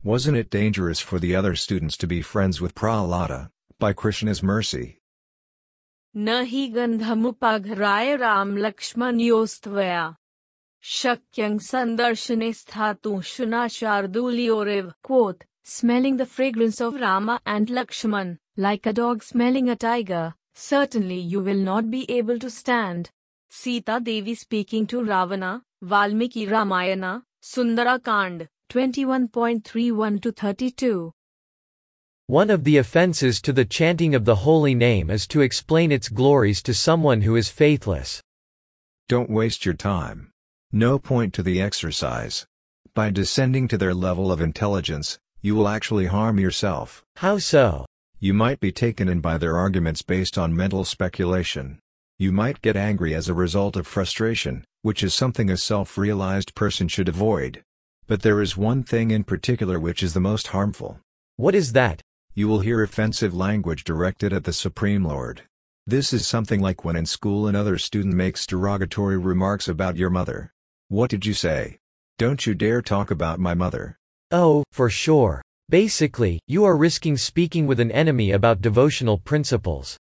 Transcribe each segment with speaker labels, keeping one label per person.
Speaker 1: Wasn't it dangerous for the other students to be friends with Prahlada, by Krishna's mercy?
Speaker 2: Nahi gandhamupagharaय Ram Lakshman yostvaya. Shakyang sandarshane sthatu shuna sharduliorev. Quote, smelling the fragrance of Rama and Lakshman, like a dog smelling a tiger, certainly you will not be able to stand. Sita Devi speaking to Ravana, Valmiki Ramayana, Sundara Kand, 21.31-32.
Speaker 3: One of the offenses to the chanting of the holy name is to explain its glories to someone who is faithless.
Speaker 1: Don't waste your time. No point to the exercise. By descending to their level of intelligence, you will actually harm yourself.
Speaker 3: How so?
Speaker 1: You might be taken in by their arguments based on mental speculation. You might get angry as a result of frustration, which is something a self-realized person should avoid. But there is one thing in particular which is the most harmful.
Speaker 3: What is that?
Speaker 1: You will hear offensive language directed at the Supreme Lord. This is something like when in school another student makes derogatory remarks about your mother. What did you say? Don't you dare talk about my mother.
Speaker 3: Oh, for sure. Basically, you are risking speaking with an enemy about devotional principles.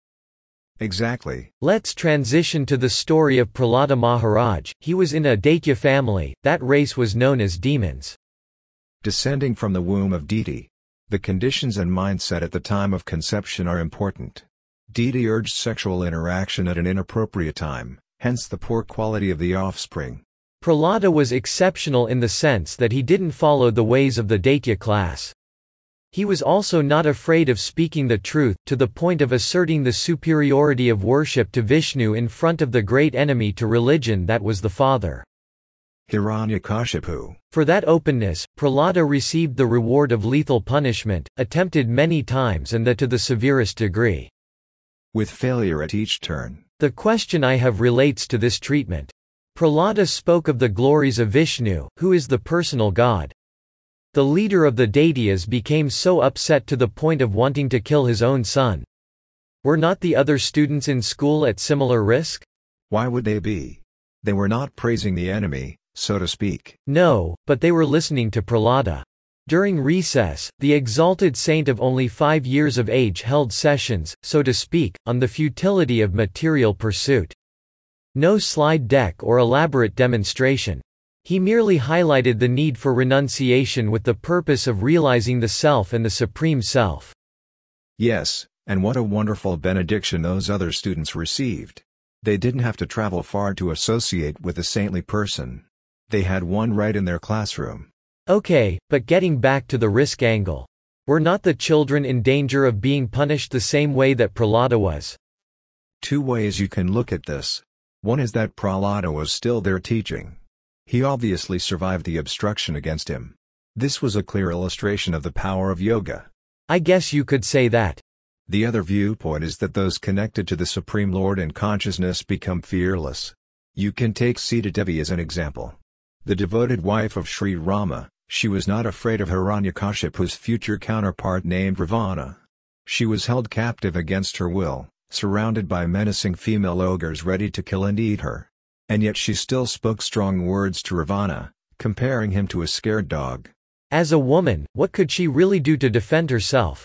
Speaker 1: Exactly.
Speaker 3: Let's transition to the story of Prahlada Maharaj. He was in a Daitya family. That race was known as demons.
Speaker 1: Descending from the womb of Diti. The conditions and mindset at the time of conception are important. Diti urged sexual interaction at an inappropriate time, hence the poor quality of the offspring.
Speaker 3: Prahlada was exceptional in the sense that he didn't follow the ways of the Daitya class. He was also not afraid of speaking the truth, to the point of asserting the superiority of worship to Vishnu in front of the great enemy to religion, that was the father,
Speaker 1: Hiranyakashipu.
Speaker 3: For that openness, Prahlada received the reward of lethal punishment, attempted many times and that to the severest degree.
Speaker 1: With failure at each turn.
Speaker 3: The question I have relates to this treatment. Prahlada spoke of the glories of Vishnu, who is the personal god. The leader of the Daityas became so upset to the point of wanting to kill his own son. Were not the other students in school at similar risk?
Speaker 1: Why would they be? They were not praising the enemy, so to speak.
Speaker 3: No, but they were listening to Prahlada. During recess, the exalted saint of only 5 years of age held sessions, so to speak, on the futility of material pursuit. No slide deck or elaborate demonstration. He merely highlighted the need for renunciation with the purpose of realizing the self and the Supreme Self.
Speaker 1: Yes, and what a wonderful benediction those other students received. They didn't have to travel far to associate with a saintly person. They had one right in their classroom.
Speaker 3: Okay, but getting back to the risk angle. Were not the children in danger of being punished the same way that Prahlada was?
Speaker 1: Two ways you can look at this. One is that Prahlada was still there teaching. He obviously survived the obstruction against him. This was a clear illustration of the power of yoga.
Speaker 3: I guess you could say that.
Speaker 1: The other viewpoint is that those connected to the Supreme Lord in consciousness become fearless. You can take Sita Devi as an example. The devoted wife of Sri Rama, she was not afraid of Hiranyakashipu's future counterpart named Ravana. She was held captive against her will, surrounded by menacing female ogres ready to kill and eat her. And yet she still spoke strong words to Ravana, comparing him to a scared dog.
Speaker 3: As a woman, what could she really do to defend herself?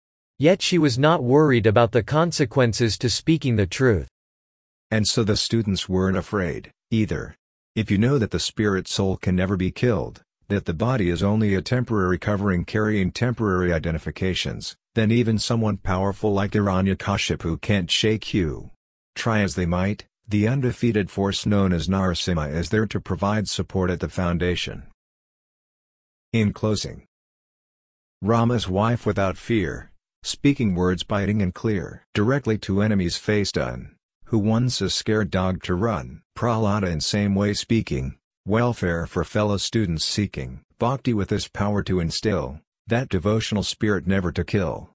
Speaker 3: Yet she was not worried about the consequences to speaking the truth.
Speaker 1: And so the students weren't afraid, either. If you know that the spirit soul can never be killed, that the body is only a temporary covering carrying temporary identifications, then even someone powerful like Hiranyakashipu can't shake you. Try as they might, the undefeated force known as Narasimha is there to provide support at the foundation. In closing, Rama's wife without fear, speaking words biting and clear, directly to enemies face done, who wants a scared dog to run. Prahlada in same way speaking, welfare for fellow students seeking, bhakti with this power to instill, that devotional spirit never to kill.